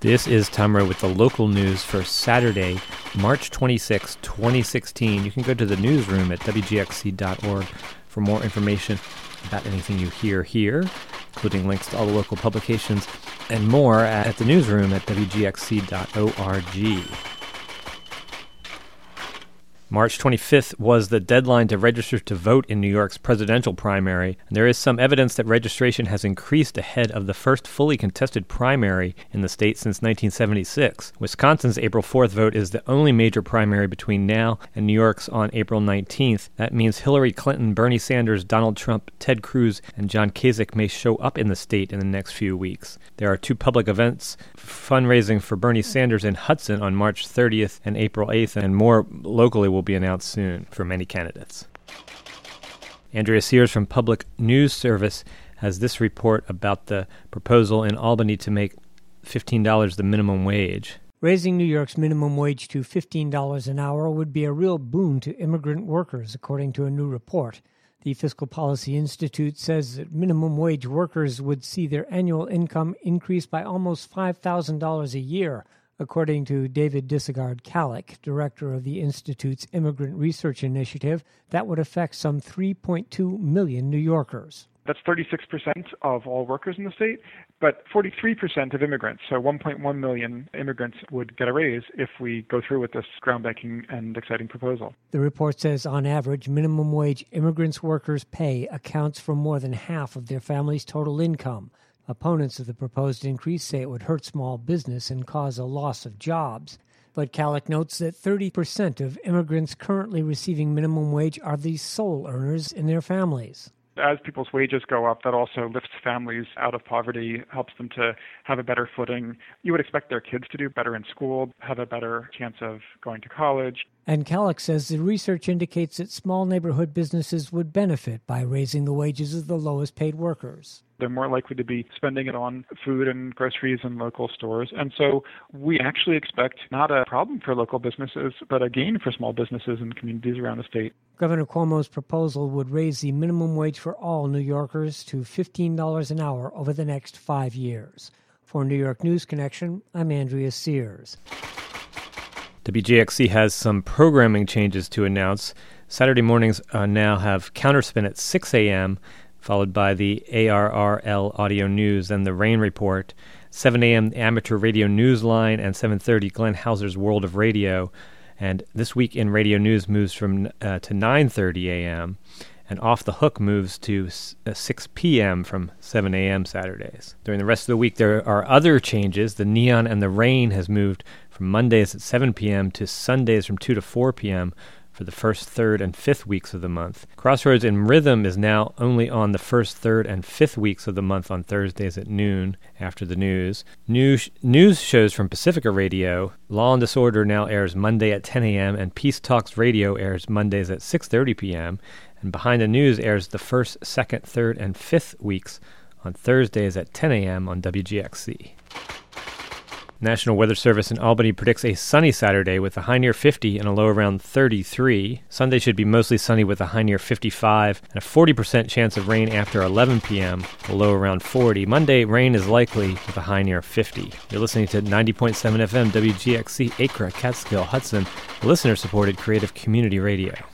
This is Tom Rowe with the local news for Saturday, March 26, 2016. You can go to the newsroom at wgxc.org for more information about anything you hear here, including links to all the local publications and more at the newsroom at wgxc.org. March 25th was the deadline to register to vote in New York's presidential primary, and there is some evidence that registration has increased ahead of the first fully contested primary in the state since 1976. Wisconsin's April 4th vote is the only major primary between now and New York's on April 19th. That means Hillary Clinton, Bernie Sanders, Donald Trump, Ted Cruz, and John Kasich may show up in the state in the next few weeks. There are two public events fundraising for Bernie Sanders in Hudson on March 30th and April 8th, and more locally will be announced soon for many candidates. Andrea Sears from Public News Service has this report about the proposal in Albany to make $15 the minimum wage. Raising New York's minimum wage to $15 an hour would be a real boon to immigrant workers, according to a new report. The Fiscal Policy Institute says that minimum wage workers would see their annual income increase by almost $5,000 a year, according to David Disegard-Kallick, director of the Institute's Immigrant Research Initiative. That would affect some 3.2 million New Yorkers. That's 36% of all workers in the state, but 43% of immigrants, so 1.1 million immigrants would get a raise if we go through with this groundbreaking and exciting proposal. The report says on average, minimum wage immigrants' workers' pay accounts for more than half of their family's total income. Opponents of the proposed increase say it would hurt small business and cause a loss of jobs. But Kallick notes that 30% of immigrants currently receiving minimum wage are the sole earners in their families. As people's wages go up, that also lifts families out of poverty, helps them to have a better footing. You would expect their kids to do better in school, have a better chance of going to college. And Kallick says the research indicates that small neighborhood businesses would benefit by raising the wages of the lowest paid workers. They're more likely to be spending it on food and groceries in local stores. And so we actually expect not a problem for local businesses, but a gain for small businesses and communities around the state. Governor Cuomo's proposal would raise the minimum wage for all New Yorkers to $15 an hour over the next 5 years. For New York News Connection, I'm Andrea Sears. WGXC has some programming changes to announce. Saturday mornings now have Counterspin at 6 a.m., followed by the ARRL Audio News and the Rain Report, 7 a.m. the Amateur Radio Newsline, and 7:30 Glenn Hauser's World of Radio. And This Week in Radio News moves from to 9:30 a.m., and Off the Hook moves to 6 p.m. from 7 a.m. Saturdays. During the rest of the week, there are other changes. The Neon and the Rain has moved from Mondays at 7 p.m. to Sundays from 2 to 4 p.m., for the first, third, and fifth weeks of the month. Crossroads in Rhythm is now only on the first, third, and fifth weeks of the month on Thursdays at noon after the news. News shows from Pacifica Radio. Law and Disorder now airs Monday at 10 a.m., and Peace Talks Radio airs Mondays at 6:30 p.m., and Behind the News airs the first, second, third, and fifth weeks on Thursdays at 10 a.m. on WGXC. National Weather Service in Albany predicts a sunny Saturday with a high near 50 and a low around 33. Sunday should be mostly sunny with a high near 55 and a 40% chance of rain after 11 p.m., a low around 40. Monday, rain is likely with a high near 50. You're listening to 90.7 FM WGXC, Acra, Catskill, Hudson, listener-supported creative community radio.